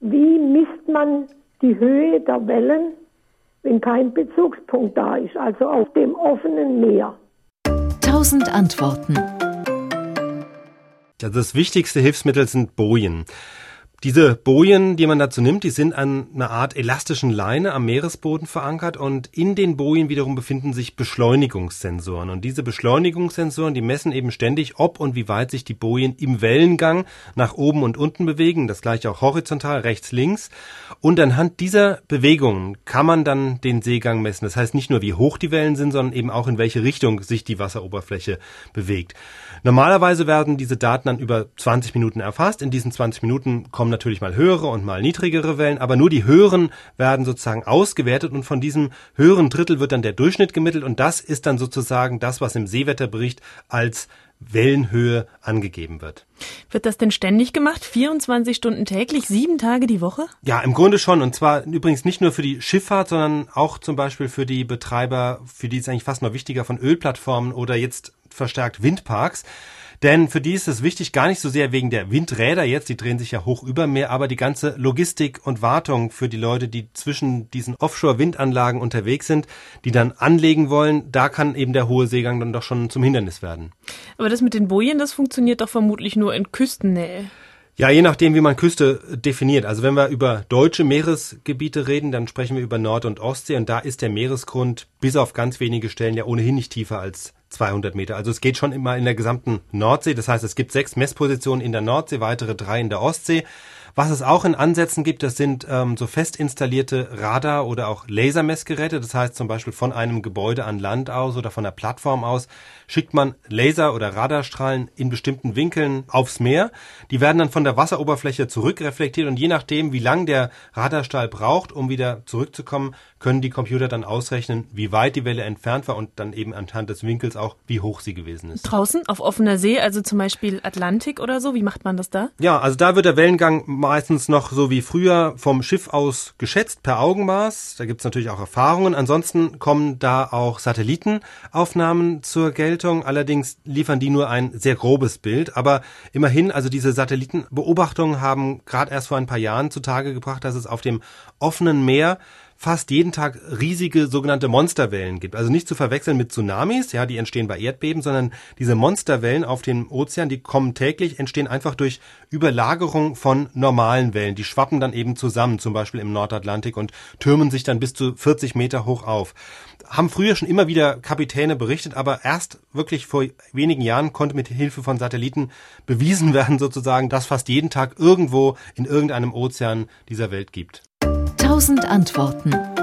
wie misst man die Höhe der Wellen, wenn kein Bezugspunkt da ist, also auf dem offenen Meer? 1000 Antworten. Also das wichtigste Hilfsmittel sind Bojen. Diese Bojen, die man dazu nimmt, die sind an einer Art elastischen Leine am Meeresboden verankert und in den Bojen wiederum befinden sich Beschleunigungssensoren. Und diese Beschleunigungssensoren, die messen eben ständig, ob und wie weit sich die Bojen im Wellengang nach oben und unten bewegen, das gleiche auch horizontal, rechts, links. Und anhand dieser Bewegungen kann man dann den Seegang messen. Das heißt nicht nur, wie hoch die Wellen sind, sondern eben auch, in welche Richtung sich die Wasseroberfläche bewegt. Normalerweise werden diese Daten dann über 20 Minuten erfasst. In diesen 20 Minuten kommen natürlich mal höhere und mal niedrigere Wellen, aber nur die höheren werden sozusagen ausgewertet und von diesem höheren Drittel wird dann der Durchschnitt gemittelt und das ist dann sozusagen das, was im Seewetterbericht als Wellenhöhe angegeben wird. Wird das denn ständig gemacht? 24 Stunden täglich, 7 Tage die Woche? Ja, im Grunde schon. Und zwar übrigens nicht nur für die Schifffahrt, sondern auch zum Beispiel für die Betreiber, für die ist eigentlich fast noch wichtiger, von Ölplattformen oder jetzt verstärkt Windparks. Denn für die ist es wichtig, gar nicht so sehr wegen der Windräder jetzt, die drehen sich ja hoch über Meer, aber die ganze Logistik und Wartung für die Leute, die zwischen diesen Offshore-Windanlagen unterwegs sind, die dann anlegen wollen, da kann eben der hohe Seegang dann doch schon zum Hindernis werden. Aber das mit den Bojen, das funktioniert doch vermutlich nur in Küstennähe. Ja, je nachdem, wie man Küste definiert. Also wenn wir über deutsche Meeresgebiete reden, dann sprechen wir über Nord- und Ostsee und da ist der Meeresgrund bis auf ganz wenige Stellen ja ohnehin nicht tiefer als 200 Meter. Also es geht schon immer in der gesamten Nordsee. Das heißt, es gibt 6 Messpositionen in der Nordsee, weitere 3 in der Ostsee. Was es auch in Ansätzen gibt, das sind so fest installierte Radar- oder auch Lasermessgeräte. Das heißt zum Beispiel von einem Gebäude an Land aus oder von der Plattform aus schickt man Laser- oder Radarstrahlen in bestimmten Winkeln aufs Meer. Die werden dann von der Wasseroberfläche zurückreflektiert und je nachdem, wie lang der Radarstrahl braucht, um wieder zurückzukommen, können die Computer dann ausrechnen, wie weit die Welle entfernt war und dann eben anhand des Winkels auch, wie hoch sie gewesen ist. Draußen auf offener See, also zum Beispiel Atlantik oder so, wie macht man das da? Ja, also da wird der Wellengang meistens noch so wie früher vom Schiff aus geschätzt per Augenmaß. Da gibt's natürlich auch Erfahrungen. Ansonsten kommen da auch Satellitenaufnahmen zur Geltung. Allerdings liefern die nur ein sehr grobes Bild. Aber immerhin, also diese Satellitenbeobachtungen haben gerade erst vor ein paar Jahren zutage gebracht, dass es auf dem offenen Meer fast jeden Tag riesige sogenannte Monsterwellen gibt. Also nicht zu verwechseln mit Tsunamis, ja, die entstehen bei Erdbeben, sondern diese Monsterwellen auf dem Ozean, die kommen täglich, entstehen einfach durch Überlagerung von normalen Wellen. Die schwappen dann eben zusammen, zum Beispiel im Nordatlantik und türmen sich dann bis zu 40 Meter hoch auf. Haben früher schon immer wieder Kapitäne berichtet, aber erst wirklich vor wenigen Jahren konnte mit Hilfe von Satelliten bewiesen werden, sozusagen, dass fast jeden Tag irgendwo in irgendeinem Ozean dieser Welt gibt. 1000 Antworten.